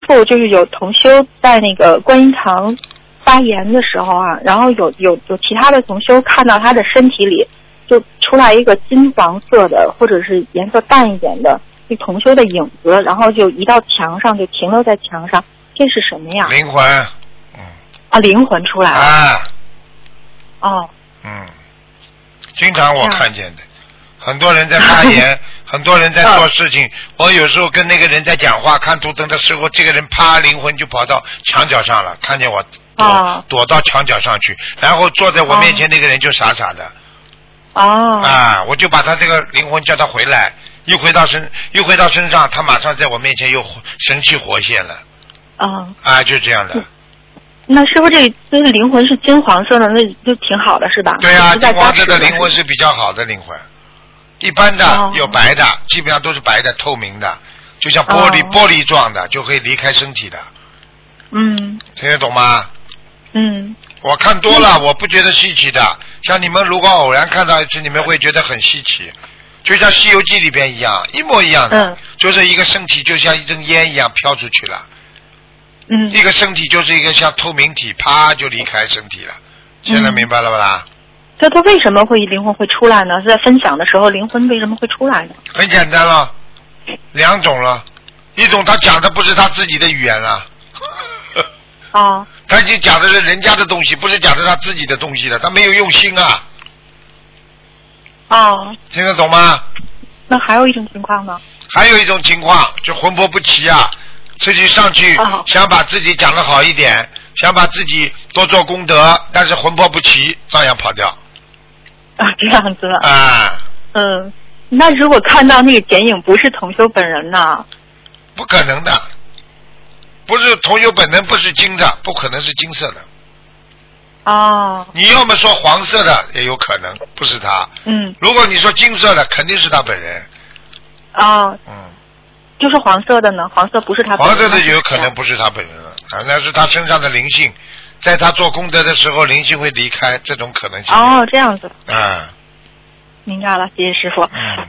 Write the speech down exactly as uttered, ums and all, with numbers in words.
父就是有同修在那个观音堂发言的时候啊，然后有有有其他的同修看到他的身体里就出来一个金黄色的或者是颜色淡一点的那同修的影子，然后就移到墙上，就停留在墙上，这是什么呀？ 灵魂。嗯。 啊，灵魂出来了。 啊。 哦。 嗯，经常我看见的，很多人在发言，很多人在做事情。我有时候跟那个人在讲话，看图腾的时候，这个人啪，灵魂就跑到墙角上了，看见我躲、哦、躲到墙角上去，然后坐在我面前那个人就傻傻的。 哦。 啊，我就把他这个灵魂叫他回来，一回到身，一回到身上，他马上在我面前又神气活现了。 哦。 啊，就这样的。 那师傅，这这个灵魂是金黄色的，那就挺好的，是吧？ 对啊，金黄色的灵魂是比较好的灵魂。一般的、哦、有白的，基本上都是白的、透明的，就像玻璃、哦、玻璃状的，就可以离开身体的。 嗯。 听得懂吗？ 嗯。 我看多了，我不觉得稀奇的。像你们如果偶然看到一次，你们会觉得很稀奇，就像《西游记》里边一样，一模一样的， 嗯、 就是一个身体就像一阵烟一样飘出去了。 嗯， 一个身体就是一个像透明体，啪就离开身体了。现在明白了吧啦？ 这他为什么会灵魂会出来呢？是在分享的时候，灵魂为什么会出来呢？ 很简单了，两种了，一种他讲的不是他自己的语言了。 哦。 他已经讲的是人家的东西，不是讲的他自己的东西了，他没有用心啊。 哦。 听得懂吗？ 那还有一种情况呢？ 还有一种情况，就魂魄不齐啊。自己上去想把自己讲得好一点，想把自己多做功德，但是魂魄不齐，照样跑掉。 啊，这样子。 啊。 嗯，那如果看到那个剪影不是同修本人呢？ 不可能的，不是同修本人，不是金的，不可能是金色的。 哦。 你要么说黄色的也有可能，不是他。 嗯。 如果你说金色的，肯定是他本人。 哦。 嗯。 就是黄色的呢？黄色不是他本人。 黄色的有可能不是他本人了，啊，那是他身上的灵性，在他做功德的时候，灵性会离开，这种可能性。 哦，这样子。 嗯。 明白了，谢谢师傅。 嗯。